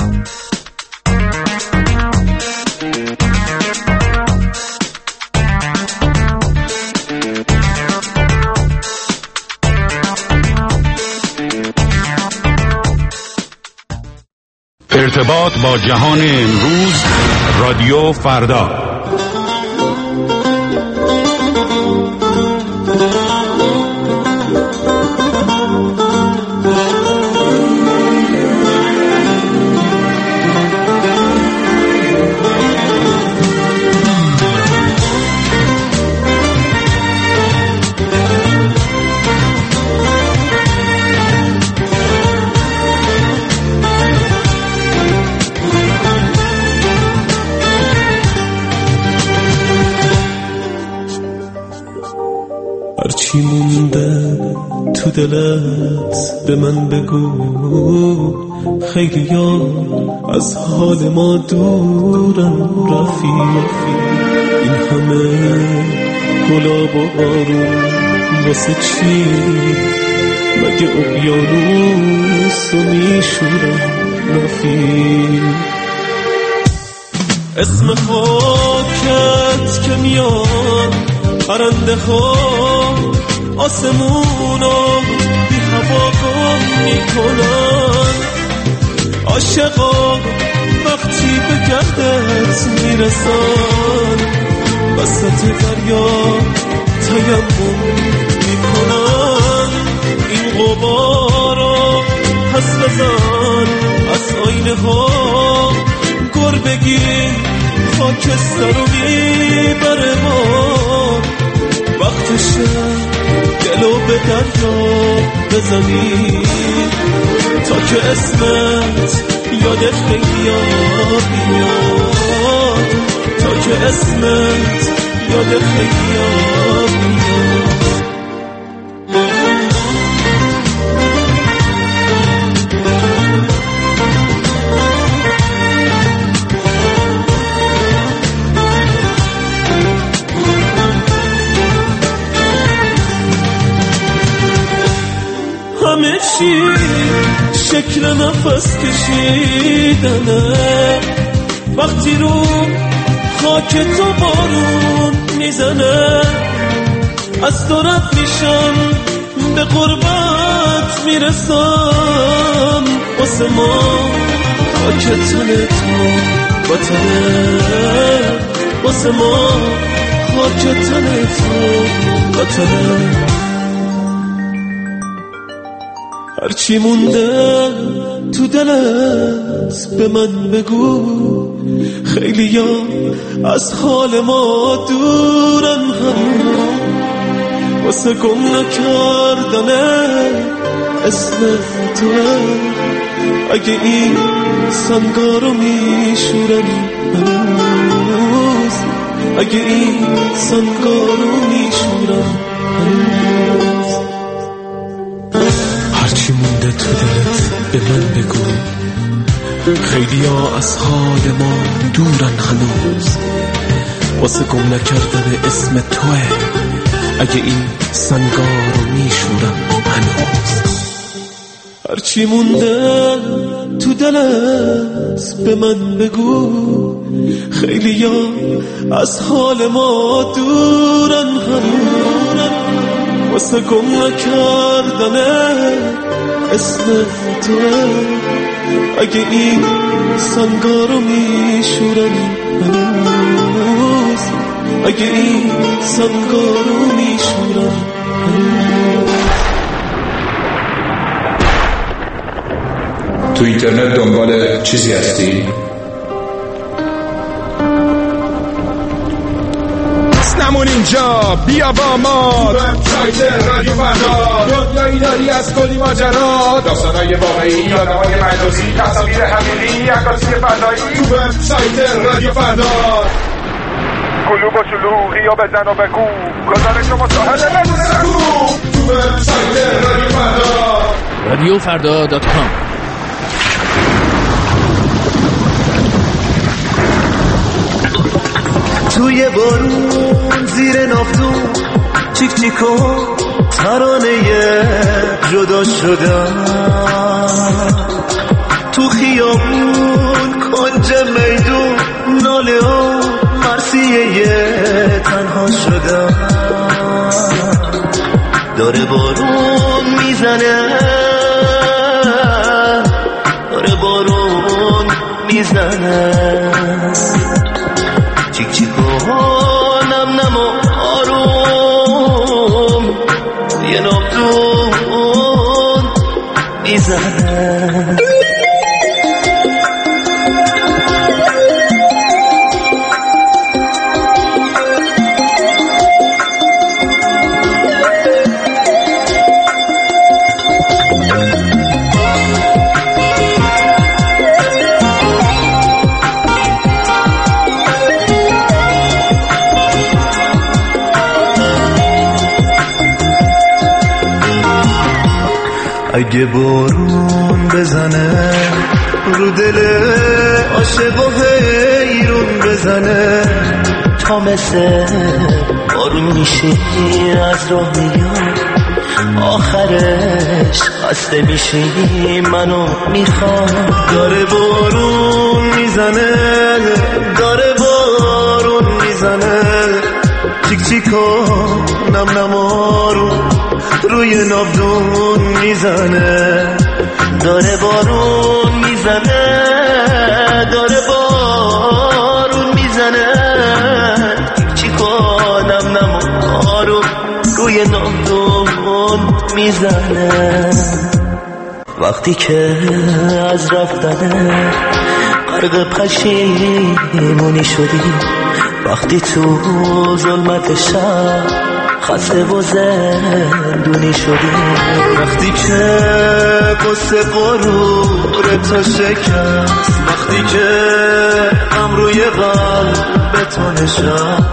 ارتباط با جهان امروز، رادیو فردا. هرچی مونده تو دلت به من بگو، خیلی ها از حال ما دورن رفیق. این همه گلاب و بارون واسه چی؟ مگه اقیانوس رو میشورن رفیق. اسم خاکت که میاد پرنده ها آسمونو بی هوا گم میکنن. عاشقا وقتی به گردت میرسن وسط دریا تیمم میکنن. این غبارا پس بزن از آینه ها، گربگی خاکستر رو میبره ما. وقتشه دلو به دریا بزنی تا که اسمت یادت خیلی بیاد، تا که اسمت یادت خیلی بیاد. همه چی شکل نفس کشیدنه، وقتی رو خاک تو بارون میزنه. از تو رد میشم به قربت میرسم، واسه ما خاک تن تو وطنه، واسه ما خاک تن تو وطنه. هرچی مونده تو دلت به من بگو، خیلی ها از حال ما دورن هم واسه گم نکردنه اسم توه. اگه این سنگارو میشورن هنوز، اگه این سنگارو میشورن هنوز. هرچی مونده تو دلت به من بگو، خیلی ها از حال ما دورن هنوز واسه گم نکردن اسم توه. اگه این سنگار رو میشورن هنوز. هرچی مونده تو دلت به من بگو، خیلی ها از حال ما دورن هنوز واسه گم نکردن اسم توه. اگه این سنگارو میشورن هنوز، اگه این سنگارو میشورن هنوز. تو اینترنت دنبال چیزی هستی؟ همون اینجا بیا با ما وبسایت رادیو فردا. دنیایی داری از کلی ماجرا، داستانای واقعی، آدمای مجازی، تصاویر حقیقی، عکاسی فضایی. تو وبسایت رادیو فردا کلوب و شلوغی و بزن و بگو گزارش و مصاحبه نگو. تو وبسایت رادیو فردا رادیوفردا.com. توی بارون زیر نافتون چیک چیکو ترانه جدا شدن، تو خیابون کنج میدون ناله ها مرسیه تنها شدن. داره بارون میزنه، داره بارون میزنه، چیک چیکو نم نم و آروم یه نابدون میزنه. اگه بارون بزنه رو دل عاشق و حیرون بزنه، تا مثل بارون میشی از راه میاد، آخرش خسته میشی منو میخواد. داره بارون میزنه، داره بارون میزنه، چیک چیکو نم نمارون روی نابدون میزنه. داره بارون میزنه، داره بارون میزنه، چی کنم نمارون روی نابدون میزنه. وقتی که از رفتنه غرق پشیمونی شدی، وقتی تو ظلمت شب خسته و زندونی شدی، وقتی که قصه غرور تو شکست، وقتی که غم روی قلب تو نشست،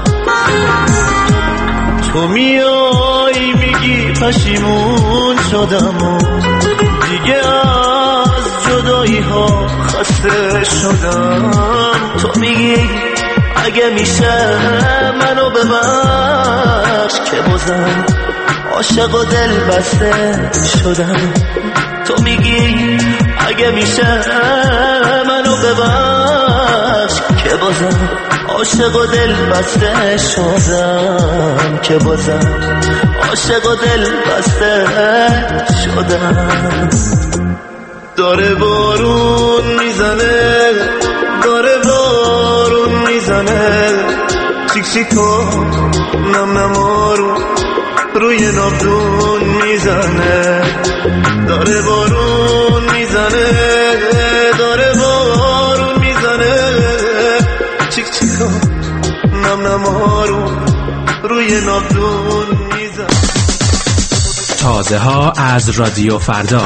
تو میای میگی پشیمون شدم و دیگه از جدایی ها خسته شدم. تو میگی اگه میشه منو ببخش که بازم عاشق و دل بسته شدم. تو میگی اگه میشه منو ببخش که بازم عاشق و دل بسته شدم، که بازم عاشق و دل بسته شدم. داره بارون میزنه، داره بارون میزنه، چیک چیکو نم نمارون روی نابدون میزنه. داره بارون میزنه، داره بارون میزنه، چیک چیکو نم نمارون روی نابدون میزنه. تازه ها از رادیو فردا.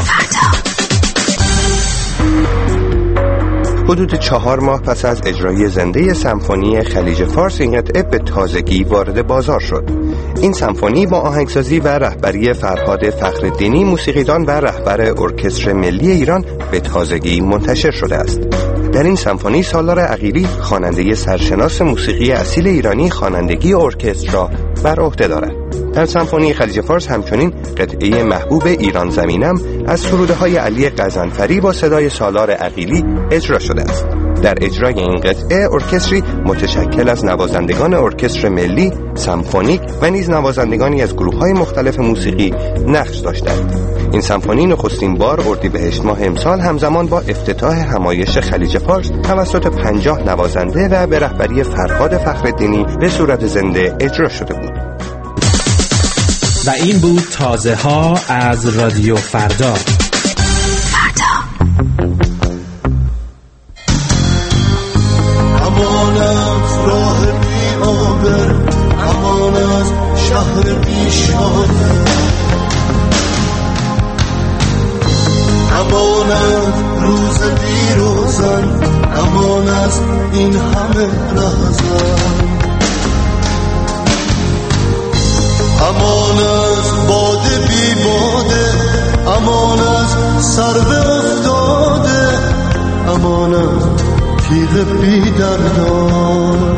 حدود 4 ماه پس از اجرای زنده سمفونی خلیج فارس این قطعه به تازگی وارد بازار شد. این سمفونی با آهنگسازی و رهبری فرهاد فخرالدینی، موسیقیدان و رهبر ارکستر ملی ایران، به تازگی منتشر شده است. در این سمفونی سالار عقیلی، خواننده سرشناس موسیقی اصیل ایرانی، خوانندگی ارکستر را بر عهده دارد. در سمفونی خلیج فارس همچنین قطعه محبوب ایران زمینم از سروده‌های علی غضنفری با صدای سالار عقیلی اجرا شده است. در اجرای این قطعه ارکستری متشکل از نوازندگان ارکستر ملی، سمفونیک و نیز نوازندگانی از گروه‌های مختلف موسیقی نقش داشتند. این سمفونی نخستین بار اردیبهشت ماه امسال همزمان با افتتاح همایش خلیج فارس توسط 50 نوازنده و به رهبری فرهاد فخرالدینی به صورت زنده اجرا شده بود. و این بود تازه ها از رادیو فردا. امانت راه بی آبر، امانت از این همه رهزن، امان از باده بی باده، امان از سرو افتاده، امان از تیغ بی دردان،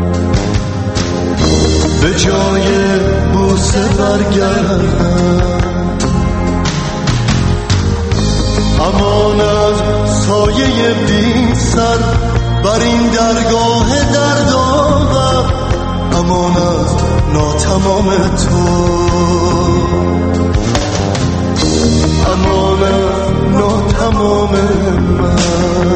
به جای بوسه برگردن، امان از سایه بی سر بر این درگاه دردآور، امان از ناتمام تو، امان از ناتمام من،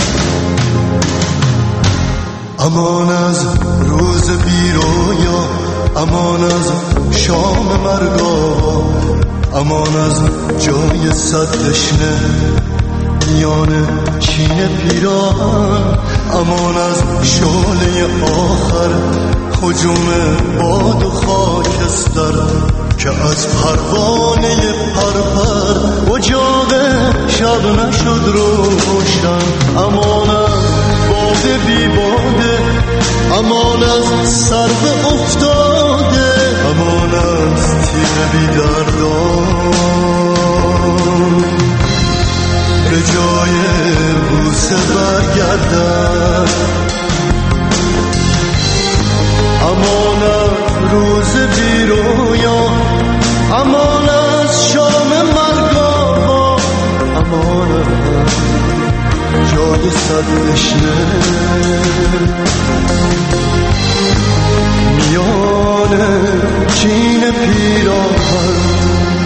امان از روز بی رویا، امان از شام مرگا، امان از جای صد تشنه میان چین پیراهن، امان از شعله آخر هجوم باد و خاکستر که از پروانه پرپر اجاق شب نشد روشن، امان از باده بی باده، امان از سرو افتاده، امان از تیغ بی دردان، به جای بوسه برگردن، امان از روز بی رویا، امان از شام مرگا، امان از جای صد تشنه میان چین پیراهن.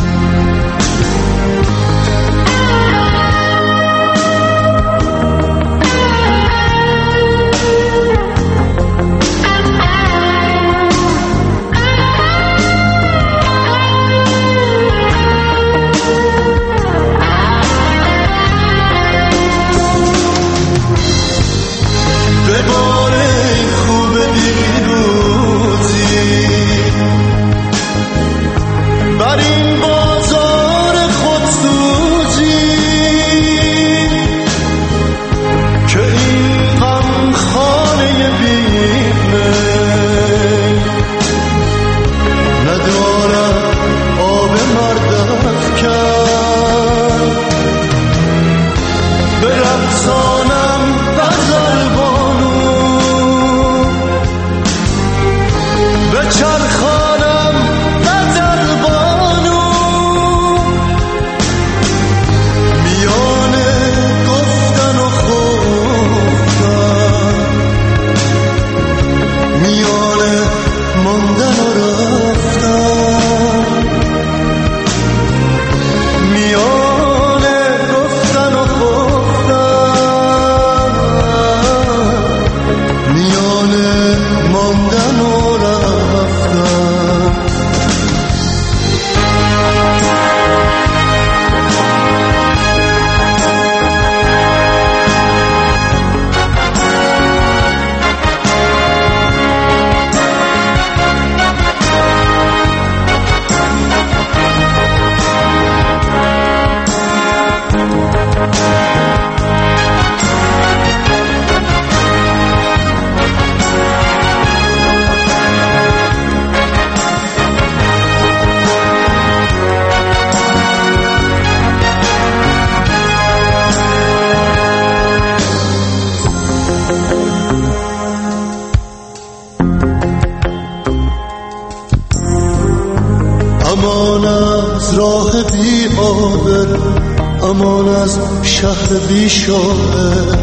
امان از راه بی آبر، امان از شهر بی شاعر،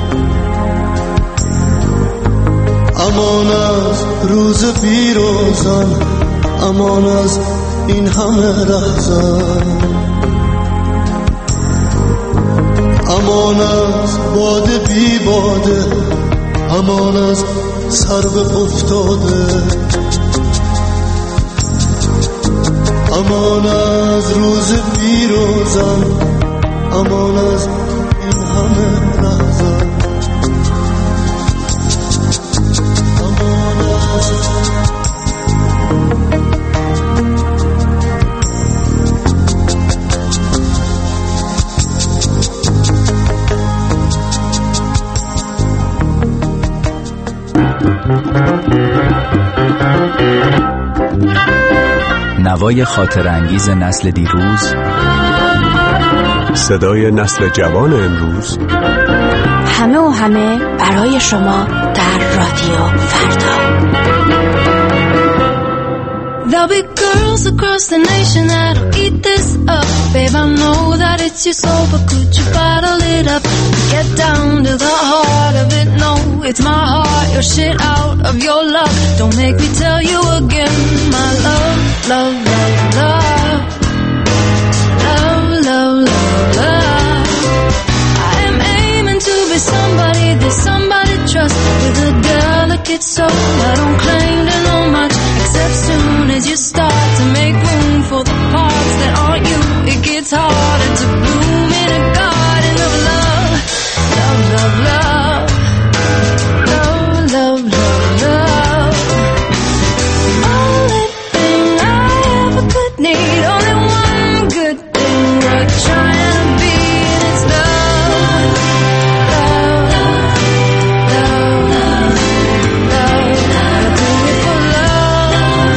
امان از روز بی روزن، امان از این همه رهزن، امان از باده بی باده، امان از سرو افتاده، امان از روز بی روزن، امان از این همه رهزن، امان از نوای خاطر انگیز نسل دیروز، صدای نسل جوان امروز، همه و همه برای شما در رادیو فردا. There'll be girls across the nation that'll eat this up. Babe, I know that it's your soul, but could you bottle it up? Get down to the heart of it. No, it's my heart, your shit out of your luck. Don't make me tell you again, my love, love, love, love. Love, love, love, love. I am aiming to be somebody that somebody trusts, with a delicate soul. I don't claim to know much, except soon as you start to make room for the parts that aren't you, it gets harder to bloom in a garden of love. Love, love, love. Love, love, love, love. Only thing I ever could need, only one good thing worth trying to be, and it's love. Love, love, love, love. I do it for love.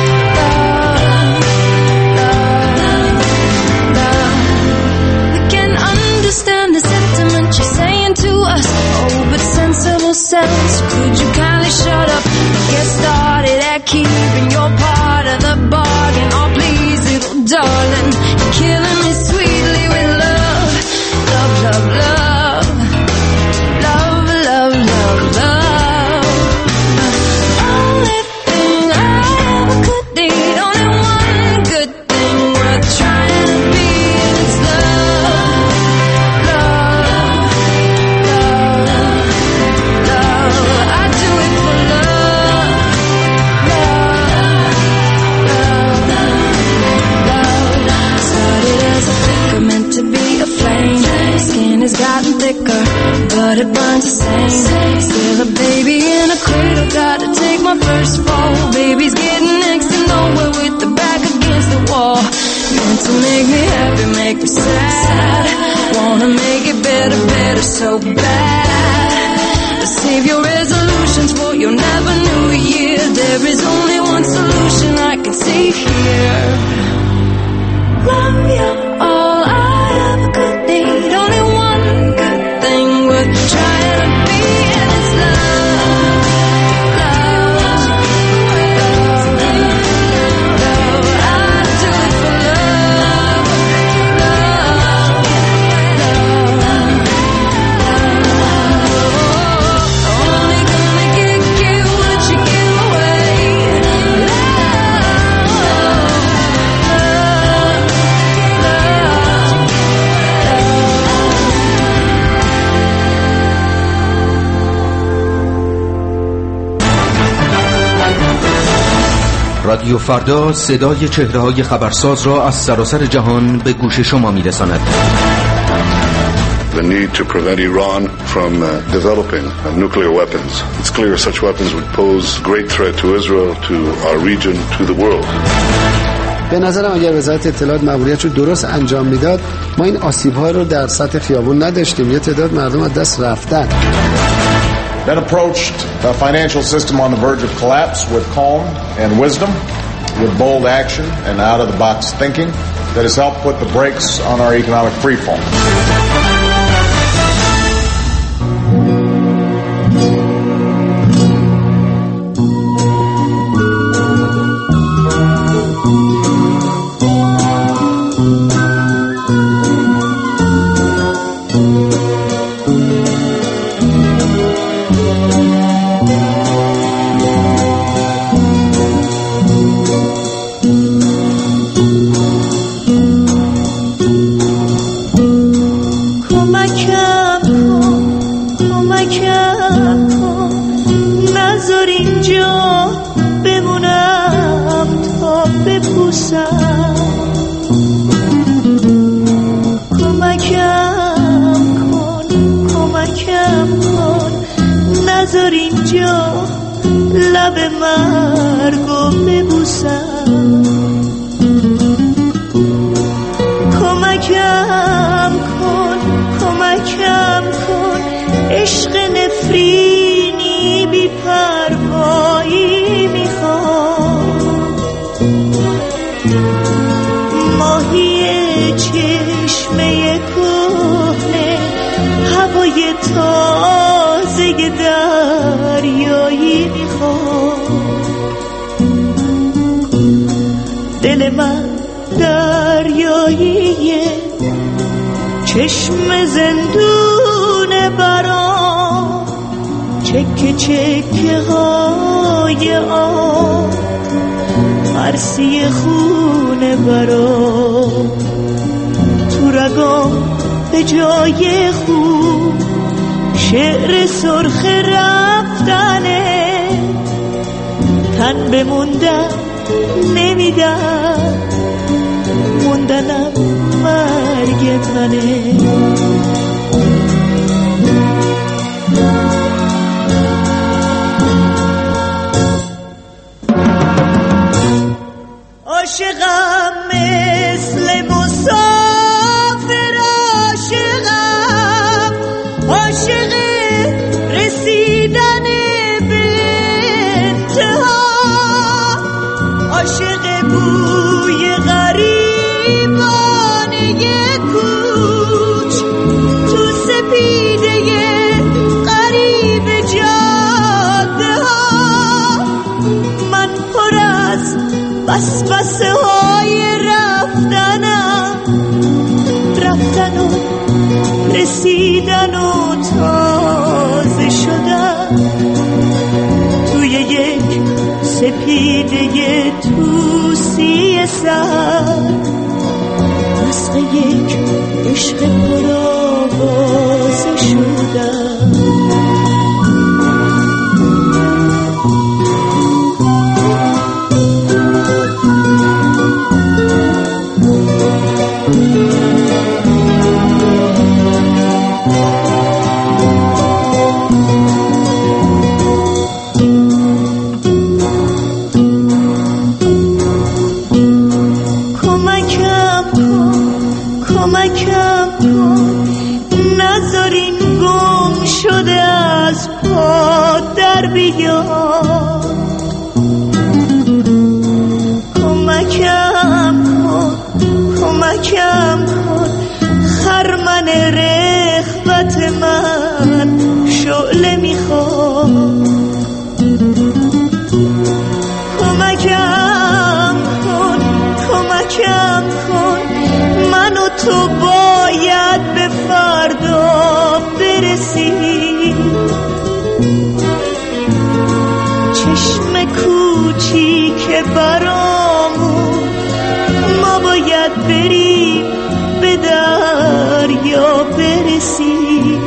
We can understand the sentiment you're saying to us. Oh, but sensible sense, could you kindly shut up? Get started at keeping your part of the bargain. Oh, please, little darling, you're killing me sweetly with love. Love, love, love. Love, love, love, love. Only thing I ever could need, only one good thing worth trying to be, and it's love. Love, love, love. I do it for love. Love, love, love. Started as a flicker, meant to be a flame. Skin has gotten thicker, but it burns the same. Still a baby in a cradle, gotta take my first fall. Baby's getting next to nowhere with the back against the wall. Meant to make me happy, make me sad. Wanna make it better, better, so bad. Save your resolutions for your never new year. There is only one solution I can see here. Love, you're all I ever could need. Only one good thing worth trying to be, and it's love. Love, love, love. I do it for love. Love, love, love. Only gonna give you what you give away. Love, love, love. رادیو فردا صدای چهره‌های خبرساز را از سراسر جهان به گوش شما می‌رساند. The need to prevent Iran from developing nuclear weapons. It's clear such weapons would pose great threat to Israel, to our region, to the world. به نظرم اگر وزارت اطلاعات مأموریتش رو درست انجام میداد، ما این آسیب‌ها رو در سطح خیابون نداشتیم. یه تعداد مردم از دست رفتن. Then approached a financial system on the verge of collapse with calm and wisdom, with bold action and out-of-the-box thinking that has helped put the brakes on our economic freefall. نذار اینجا لب مرگو ببوسم، کمکم کن عشق نفرینی بی پروایی چشم زندون برام، چکه چکه های آب، مرسی خونه برام، تو رگام به جای خوب شعر سرخ رفتنه، تن بموندن نمیدن، موندنم مرگ منه. عاشقم مثل مسافر، عاشقم عاشق رسیدن به انتها، عاشق بوی غریبانه کوچ تو سپیده غریب جاده ها، من پر از وسوسه های رفتنم، رفتن و رسیدن و تازه شدن، توی یک سپیده توسی سر، مسخ یک عشق پرآوازه شدن. کمکم کن نذارین گم شده از پا در بیاد، کمکم کن خرمن رغبت من شعله میخواد، کمکم کن من و تو باید به فردا برسیم، چشم کوچیک برامون ما باید بریم به دریا برسیم،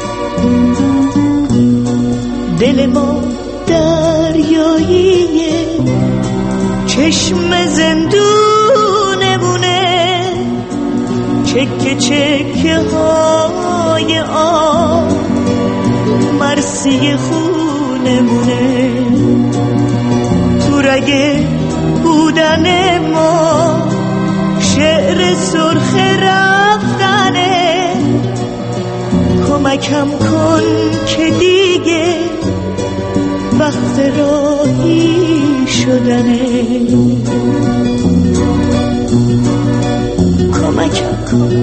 دل ما دریاییه، چشم زندونمونه، چکه چکه های آب، مرسی خونمونه، تو رگ بودن ما شعر سرخ رفتنه، کمکم کن که دیگه وقت راهی شدنه، کمکم کن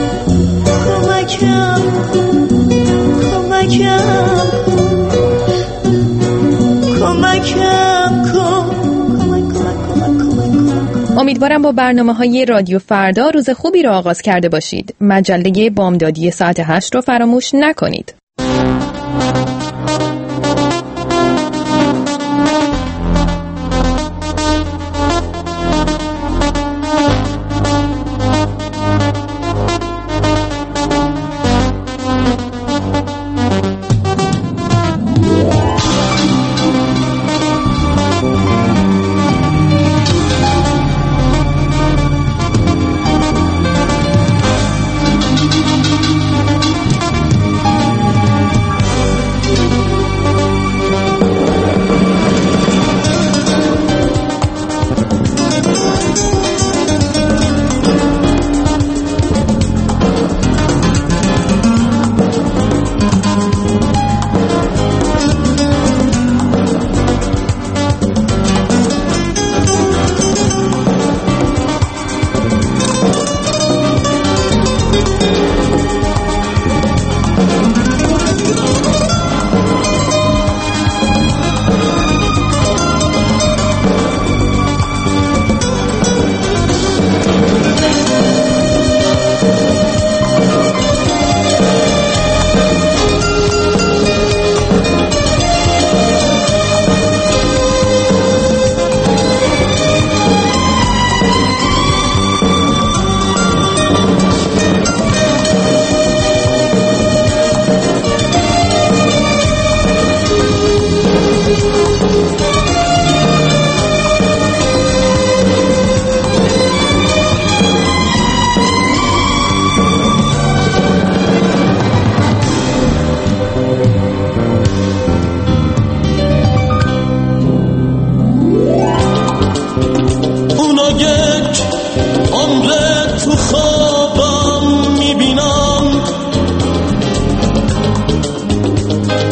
امیدوارم با برنامه‌های رادیو فردا روز خوبی را آغاز کرده باشید. مجله بامدادی ساعت 8 رو فراموش نکنید.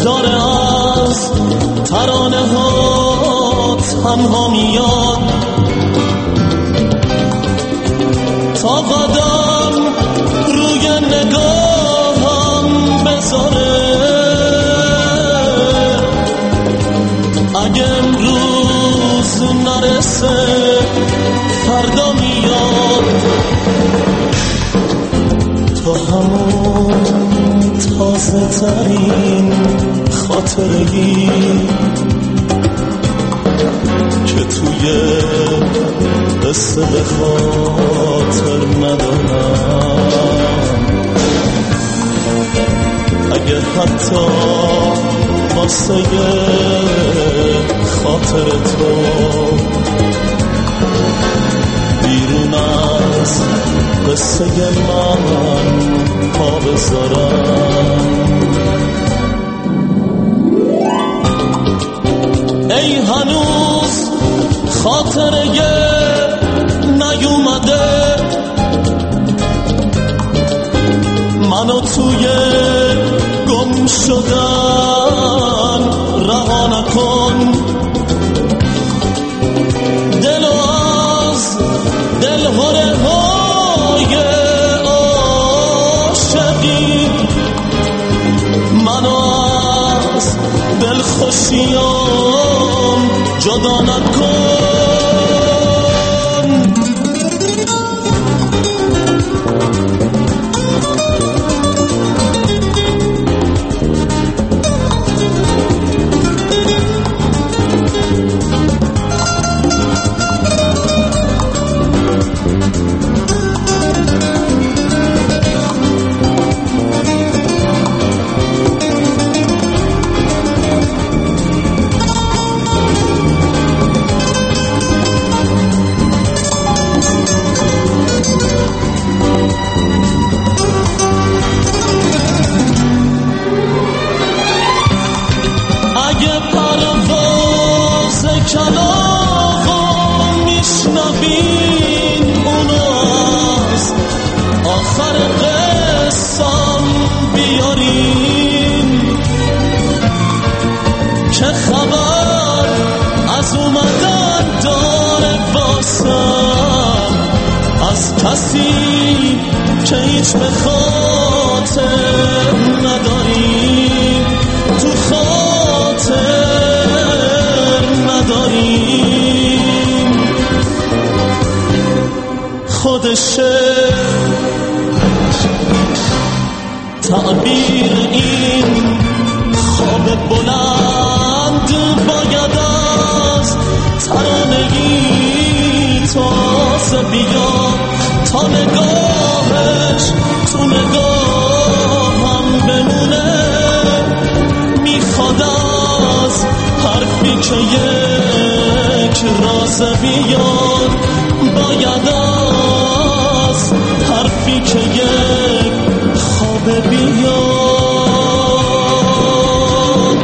داره از ترانه ها تنها میاد تا قدم روی نگاهم بذاره اگه امروز نرسه فردا میاد تا همون تازه ترین خاطره‌ای که توی قصه به خاطر ندارم اگه حتی واسه خاطر تو بیرون از قصه من پا بذارم ای هنوز خاطره نیومده منو توی گم شدن رها نکن دلو از دلهره های عاشقی منو از دلخوشیام جدا نکن کسی که هیچ به خاطر نداری تو خاطر نداری خودشه تعبیر این خواب بلند باید از ترانگی تازه بیاد تا نگاهش تو نگاهم بمونه میخواد از حرفی که یک راز بیاد باید از حرفی که یک خواب بیاد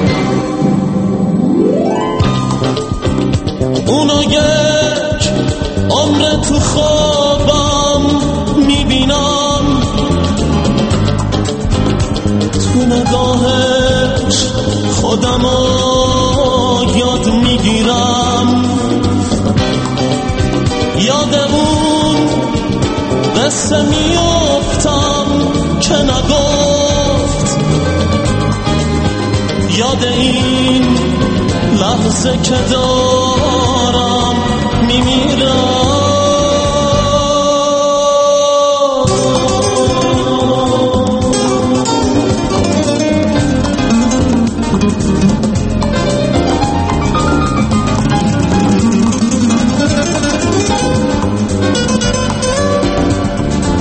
اونو یک عمر تو خوابم میبینم تو نگاهش خودمو یاد میگیرم یاد اون قصه میافتم که نگفت یاد این لحظه که داشت